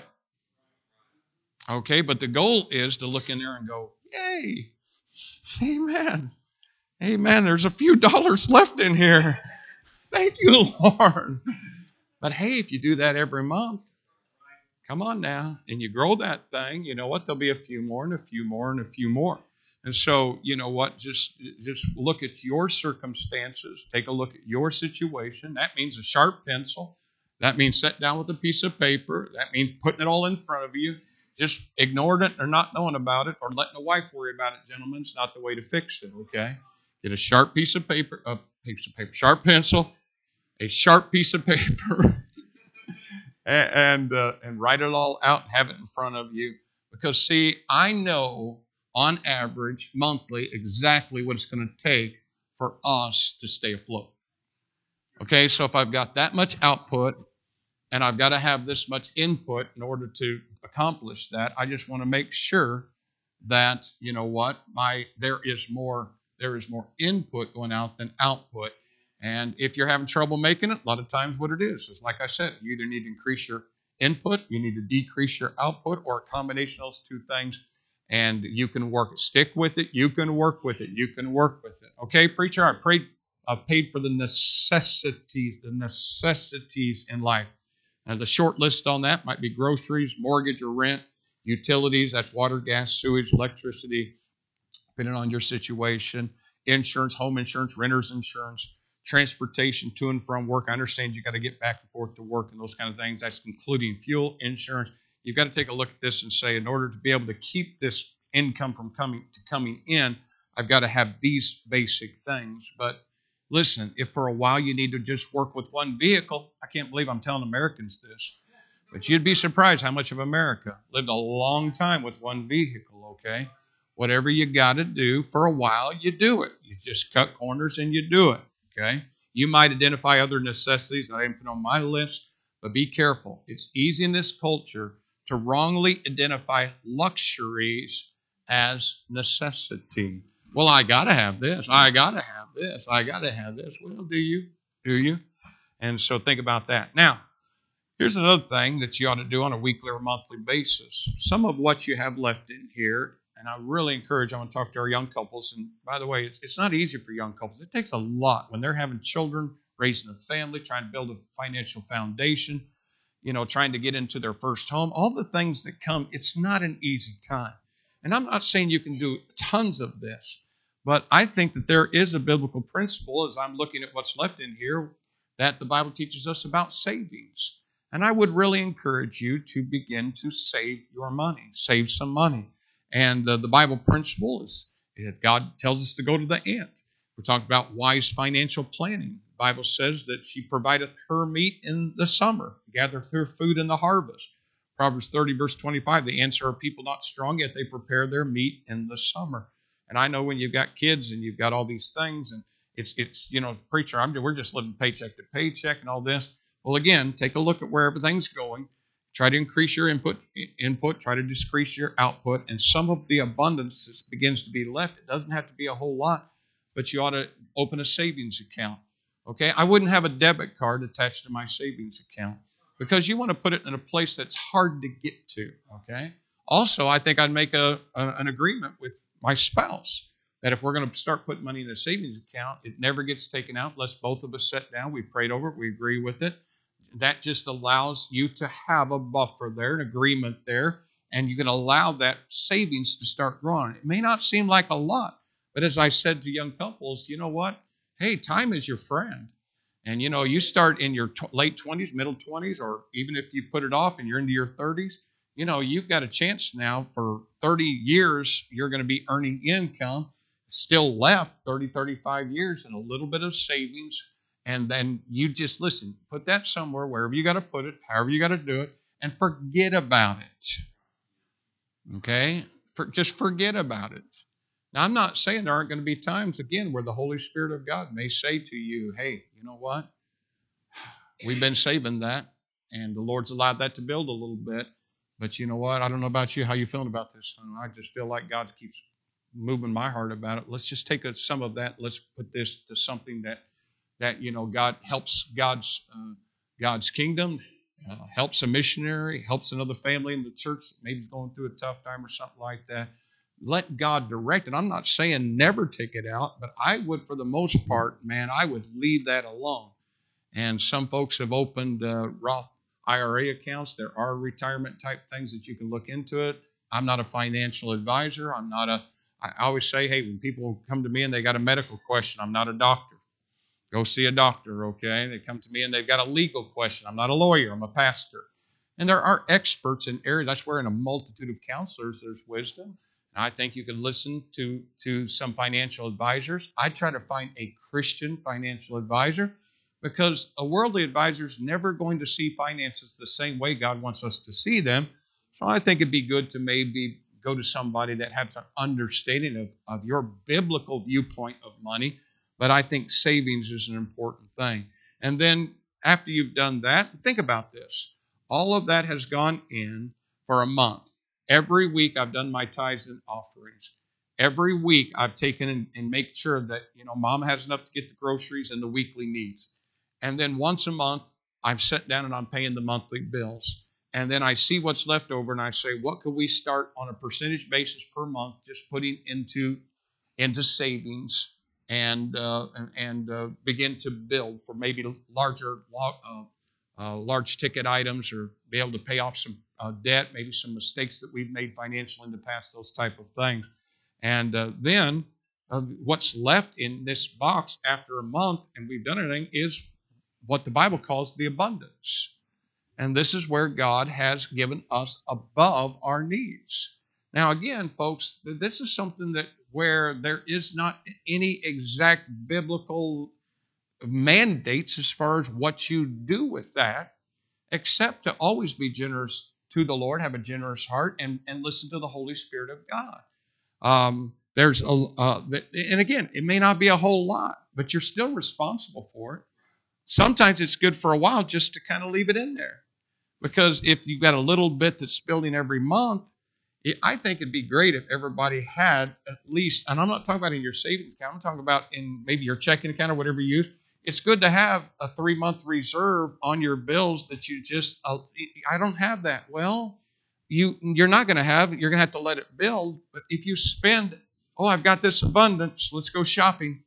Okay, but the goal is to look in there and go, yay, amen, amen. There's a few dollars left in here. Thank you, Lord. But hey, if you do that every month, come on now, and you grow that thing, you know what? There'll be a few more and a few more and a few more. And so, you know what? Just, just look at your circumstances. Take a look at your situation. That means a sharp pencil. That means sit down with a piece of paper. That means putting it all in front of you. Just ignoring it or not knowing about it or letting the wife worry about it, gentlemen, it's not the way to fix it, okay? Get a sharp piece of paper, a piece of paper, sharp pencil, a sharp piece of paper, and and, uh, and write it all out and have it in front of you. Because, see, I know on average, monthly, exactly what it's going to take for us to stay afloat. Okay, so if I've got that much output and I've got to have this much input in order to accomplish that, I just want to make sure that, you know what, my there is more there is more input going out than output. And if you're having trouble making it, a lot of times what it is is, like I said, you either need to increase your input, you need to decrease your output, or a combination of those two things. And you can work it. Stick with it. You can work with it. You can work with it. Okay, preacher, I prayed, I've paid for the necessities, the necessities in life. And the short list on that might be groceries, mortgage or rent, utilities, that's water, gas, sewage, electricity, depending on your situation, insurance, home insurance, renter's insurance, transportation to and from work. I understand you got to get back and forth to work and those kind of things. That's including fuel, insurance. You've got to take a look at this and say, in order to be able to keep this income from coming to coming in, I've got to have these basic things. But listen, if for a while you need to just work with one vehicle, I can't believe I'm telling Americans this, but you'd be surprised how much of America lived a long time with one vehicle, okay? Whatever you got to do for a while, you do it. You just cut corners and you do it, okay? You might identify other necessities that I didn't put on my list, but be careful. It's easy in this culture to wrongly identify luxuries as necessity. Well, I got to have this. I got to have this. I got to have this. Well, do you? Do you? And so think about that. Now, here's another thing that you ought to do on a weekly or monthly basis. Some of what you have left in here, and I really encourage, I want to talk to our young couples. And by the way, it's not easy for young couples. It takes a lot when they're having children, raising a family, trying to build a financial foundation, you know, trying to get into their first home, all the things that come. It's not an easy time. And I'm not saying you can do tons of this, but I think that there is a biblical principle, as I'm looking at what's left in here, that the Bible teaches us about savings. And I would really encourage you to begin to save your money, save some money. And uh, the Bible principle is that God tells us to go to the ant. We talked about wise financial planning. The Bible says that she provideth her meat in the summer, gathereth her food in the harvest. Proverbs thirty, verse twenty-five, the ants are a people not strong, yet they prepare their meat in the summer. And I know when you've got kids and you've got all these things, and it's, it's you know, preacher, I'm, we're just living paycheck to paycheck and all this. Well, again, take a look at where everything's going. Try to increase your input, input, try to decrease your output, and some of the abundance that begins to be left, it doesn't have to be a whole lot, but you ought to open a savings account. Okay, I wouldn't have a debit card attached to my savings account because you want to put it in a place that's hard to get to. Okay. Also, I think I'd make a, a an agreement with my spouse that if we're going to start putting money in a savings account, it never gets taken out unless both of us sit down, we prayed over it, we agree with it. That just allows you to have a buffer there, an agreement there, and you can allow that savings to start growing. It may not seem like a lot, but as I said to young couples, you know what? Hey, time is your friend. And, you know, you start in your t- late twenties, middle twenties, or even if you put it off and you're into your thirties, you know, you've got a chance now for thirty years, you're going to be earning income, still left thirty, thirty-five years and a little bit of savings. And then you just listen, put that somewhere, wherever you got to put it, however you got to do it, and forget about it. Okay? For, just forget about it. Now, I'm not saying there aren't going to be times, again, where the Holy Spirit of God may say to you, hey, you know what? We've been saving that, and the Lord's allowed that to build a little bit. But you know what? I don't know about you, how you feeling about this. I just feel like God keeps moving my heart about it. Let's just take a, some of that. Let's put this to something that that, you know, God helps God's uh, God's kingdom, uh, helps a missionary, helps another family in the church, maybe going through a tough time or something like that. Let God direct it. I'm not saying never take it out, but I would, for the most part, man, I would leave that alone. And some folks have opened uh, Roth I R A accounts. There are retirement type things that you can look into it. I'm not a financial advisor. I'm not a, I always say, hey, when people come to me and they got a medical question, I'm not a doctor. Go see a doctor, okay? They come to me and they've got a legal question. I'm not a lawyer. I'm a pastor. And there are experts in areas. That's where in a multitude of counselors there's wisdom. And I think you can listen to, to some financial advisors. I try to find a Christian financial advisor because a worldly advisor is never going to see finances the same way God wants us to see them. So I think it'd be good to maybe go to somebody that has an understanding of, of your biblical viewpoint of money. But I think savings is an important thing. And then after you've done that, think about this. All of that has gone in for a month. Every week I've done my tithes and offerings. Every week I've taken and, and make sure that, you know, mom has enough to get the groceries and the weekly needs. And then once a month, I'm sitting down and I'm paying the monthly bills. And then I see what's left over and I say, what could we start on a percentage basis per month, just putting into, into savings and uh, and uh, begin to build for maybe larger, uh, uh, large ticket items, or be able to pay off some uh, debt, maybe some mistakes that we've made financially in the past, those type of things. And uh, then uh, what's left in this box after a month, and we've done everything, is what the Bible calls the abundance. And this is where God has given us above our needs. Now, again, folks, this is something that where there is not any exact biblical mandates as far as what you do with that, except to always be generous to the Lord, have a generous heart, and, and listen to the Holy Spirit of God. Um, there's a, uh, and again, it may not be a whole lot, but you're still responsible for it. Sometimes it's good for a while just to kind of leave it in there. Because if you've got a little bit that's building every month, it, I think it'd be great if everybody had at least, and I'm not talking about in your savings account, I'm talking about in maybe your checking account or whatever you use. It's good to have a three-month reserve on your bills that you just, uh, I don't have that. Well, you, you're not going to have, you're going to have to let it build. But if you spend, oh, I've got this abundance, let's go shopping.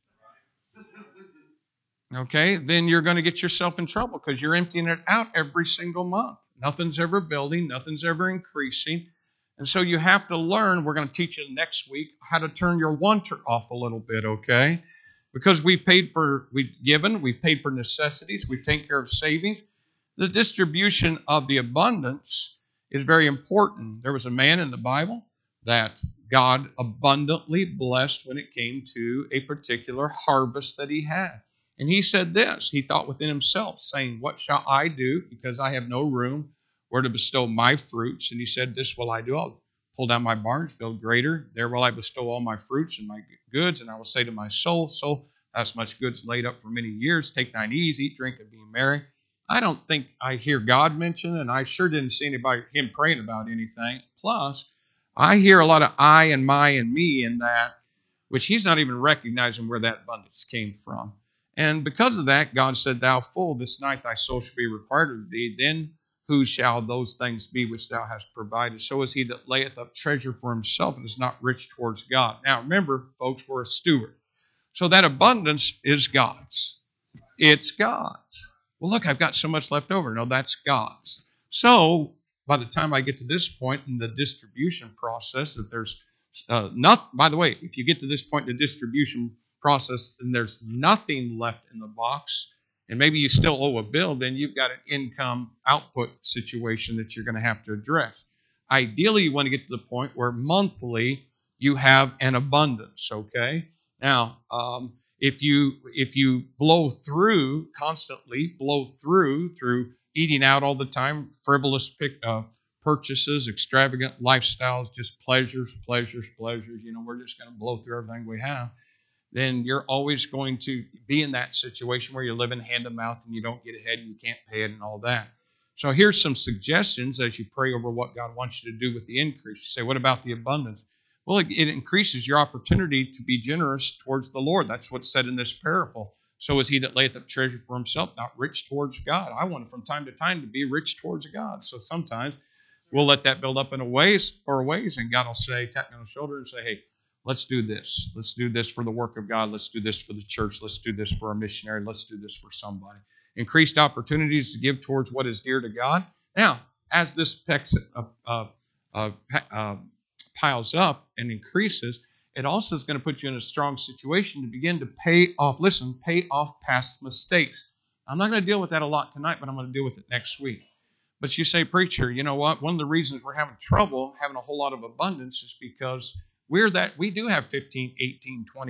Okay, then you're going to get yourself in trouble because you're emptying it out every single month. Nothing's ever building, nothing's ever increasing. And so you have to learn, we're going to teach you next week, how to turn your wanter off a little bit, okay? Because we've paid for, we've given, we've paid for necessities, we've taken care of savings. The distribution of the abundance is very important. There was a man in the Bible that God abundantly blessed when it came to a particular harvest that he had. And he said this, he thought within himself, saying, what shall I do, because I have no room where to bestow my fruits? And he said, this will I do. I'll pull down my barns, build greater. There will I bestow all my fruits and my goods. And I will say to my soul, soul, that's much goods laid up for many years. Take thine ease, eat, drink, and be merry. I don't think I hear God mentioned, and I sure didn't see anybody, him praying about anything. Plus, I hear a lot of I and my and me in that, which he's not even recognizing where that abundance came from. And because of that, God said, thou fool, this night thy soul shall be required of thee. Then who shall those things be which thou hast provided? So is he that layeth up treasure for himself and is not rich towards God. Now remember, folks, we're a steward. So that abundance is God's. It's God's. Well, look, I've got so much left over. No, that's God's. So by the time I get to this point in the distribution process, that there's uh, not, by the way, if you get to this point in the distribution process and there's nothing left in the box, and maybe you still owe a bill, then you've got an income output situation that you're going to have to address. Ideally, you want to get to the point where monthly you have an abundance, okay? Now, um, if you if you blow through constantly, blow through through eating out all the time, frivolous pick, uh, purchases, extravagant lifestyles, just pleasures, pleasures, pleasures, you know, we're just going to blow through everything we have, then you're always going to be in that situation where you're living hand to mouth and you don't get ahead and you can't pay it and all that. So here's some suggestions as you pray over what God wants you to do with the increase. You say, what about the abundance? Well, it, it increases your opportunity to be generous towards the Lord. That's what's said in this parable. So is he that layeth up treasure for himself, not rich towards God. I want from time to time to be rich towards God. So sometimes we'll let that build up in a ways, for a ways, and God will say, tap me on the shoulder and say, hey, let's do this. Let's do this for the work of God. Let's do this for the church. Let's do this for a missionary. Let's do this for somebody. Increased opportunities to give towards what is dear to God. Now, as this uh, uh, uh, uh, piles up and increases, it also is going to put you in a strong situation to begin to pay off, listen, pay off past mistakes. I'm not going to deal with that a lot tonight, but I'm going to deal with it next week. But you say, preacher, you know what? One of the reasons we're having trouble having a whole lot of abundance is because We're that we do have fifteen, eighteen, twenty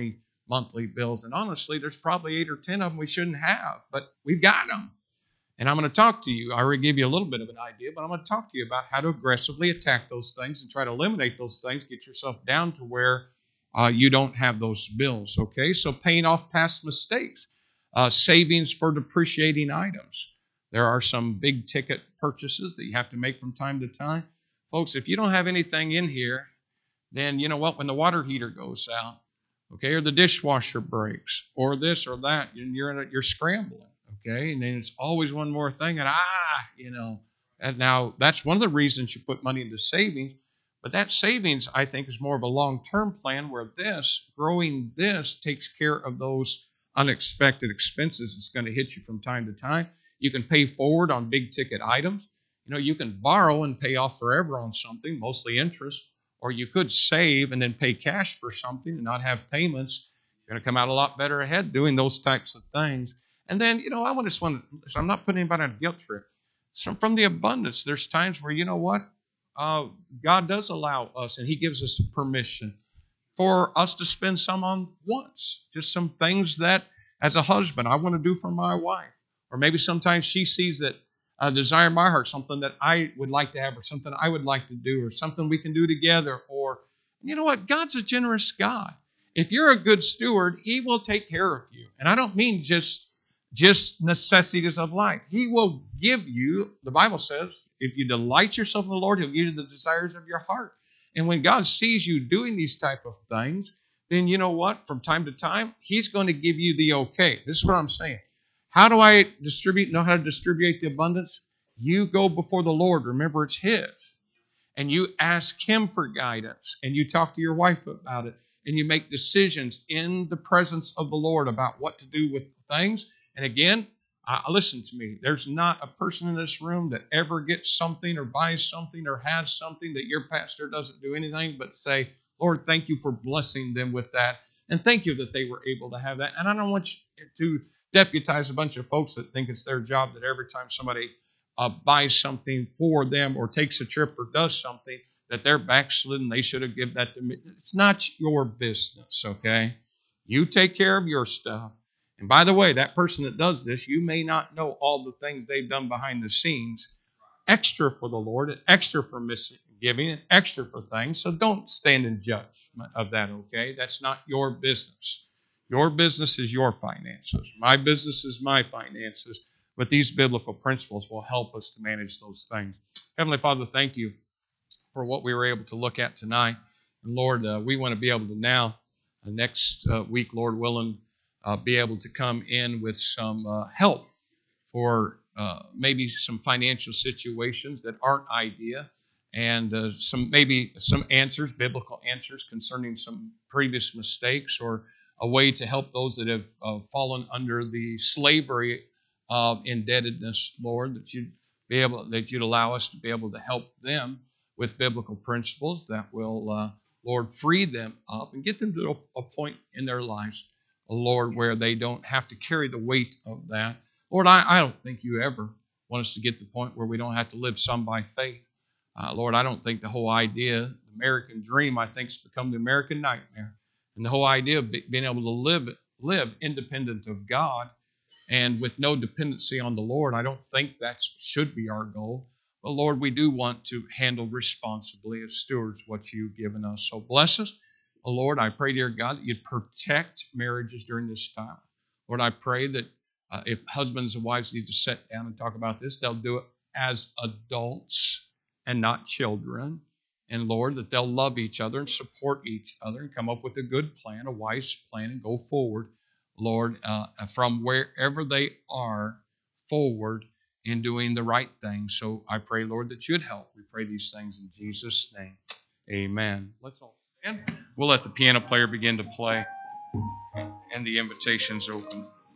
monthly bills. And honestly, there's probably eight or ten of them we shouldn't have, but we've got them. And I'm going to talk to you. I already gave you a little bit of an idea, but I'm going to talk to you about how to aggressively attack those things and try to eliminate those things, get yourself down to where uh, you don't have those bills, okay? So paying off past mistakes, uh, savings for depreciating items. There are some big ticket purchases that you have to make from time to time. Folks, if you don't have anything in here, then you know what? When the water heater goes out, okay, or the dishwasher breaks, or this or that, you're in a, you're scrambling. Okay, and then it's always one more thing, and ah, you know, and now that's one of the reasons you put money into savings. But that savings, I think, is more of a long-term plan where this, growing this, takes care of those unexpected expenses that's going to hit you from time to time. You can pay forward on big-ticket items. You know, you can borrow and pay off forever on something, mostly interest, or you could save and then pay cash for something and not have payments. You're going to come out a lot better ahead doing those types of things. And then, you know, I just want to, so I'm not putting anybody on a guilt trip. So from the abundance, there's times where, you know what, uh, God does allow us, and he gives us permission for us to spend some on wants, just some things that, as a husband, I want to do for my wife. Or maybe sometimes she sees that a desire in my heart, something that I would like to have, or something I would like to do, or something we can do together. Or, you know what, God's a generous God. If you're a good steward, he will take care of you. And I don't mean just just necessities of life. He will give you, the Bible says, if you delight yourself in the Lord, he'll give you the desires of your heart. And when God sees you doing these type of things, then you know what? From time to time, he's going to give you the okay. This is what I'm saying. How do I distribute, know how to distribute the abundance? You go before the Lord. Remember, it's his. And you ask him for guidance. And you talk to your wife about it. And you make decisions in the presence of the Lord about what to do with things. And again, uh, listen to me. There's not a person in this room that ever gets something or buys something or has something that your pastor doesn't do anything but say, Lord, thank you for blessing them with that. And thank you that they were able to have that. And I don't want you to deputize a bunch of folks that think it's their job that every time somebody uh, buys something for them or takes a trip or does something, that they're backslidden. They should have given that to me. It's not your business, okay? You take care of your stuff. And by the way, that person that does this, you may not know all the things they've done behind the scenes, extra for the Lord, and extra for misgiving, and extra for things. So don't stand in judgment of that, okay? That's not your business. Your business is your finances. My business is my finances. But these biblical principles will help us to manage those things. Heavenly Father, thank you for what we were able to look at tonight. And Lord, uh, we want to be able to now, uh, next uh, week, Lord willing, Uh, be able to come in with some uh, help for uh, maybe some financial situations that aren't ideal, and uh, some maybe some answers, biblical answers concerning some previous mistakes, or a way to help those that have uh, fallen under the slavery of indebtedness, Lord, that you'd be able, that you'd allow us to be able to help them with biblical principles that will, uh, Lord, free them up and get them to a point in their lives, Lord, where they don't have to carry the weight of that. Lord, I, I don't think you ever want us to get to the point where we don't have to live some by faith. Uh, Lord, I don't think the whole idea, the American dream, I think, has become the American nightmare. And the whole idea of be, being able to live, live independent of God and with no dependency on the Lord, I don't think that should be our goal. But Lord, we do want to handle responsibly as stewards what you've given us. So bless us. Oh, Lord, I pray, dear God, that you'd protect marriages during this time. Lord, I pray that uh, if husbands and wives need to sit down and talk about this, they'll do it as adults and not children. And Lord, that they'll love each other and support each other and come up with a good plan, a wise plan, and go forward, Lord, uh, from wherever they are forward in doing the right thing. So I pray, Lord, that you'd help. We pray these things in Jesus' name. Amen. Let's all stand. We'll let the piano player begin to play, and the invitation's open.